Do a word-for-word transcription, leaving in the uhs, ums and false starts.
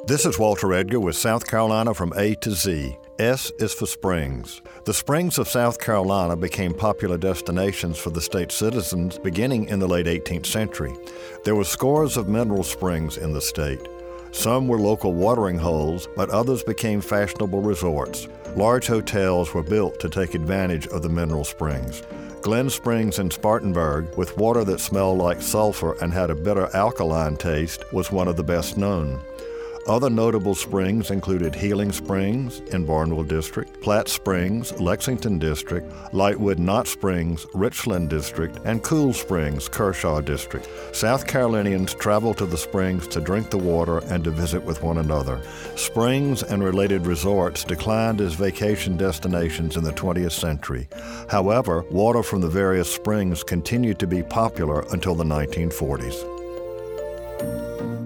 This is Walter Edgar with South Carolina from A to Z. S is for springs. The springs of South Carolina became popular destinations for the state's citizens beginning in the late eighteenth century. There were scores of mineral springs in the state. Some were local watering holes, but others became fashionable resorts. Large hotels were built to take advantage of the mineral springs. Glen Springs in Spartanburg, with water that smelled like sulfur and had a bitter alkaline taste, was one of the best known. Other notable springs included Healing Springs in Barnwell District, Platt Springs, Lexington District, Lightwood Knott Springs, Richland District, and Cool Springs, Kershaw District. South Carolinians traveled to the springs to drink the water and to visit with one another. Springs and related resorts declined as vacation destinations in the twentieth century. However, water from the various springs continued to be popular until the nineteen forties.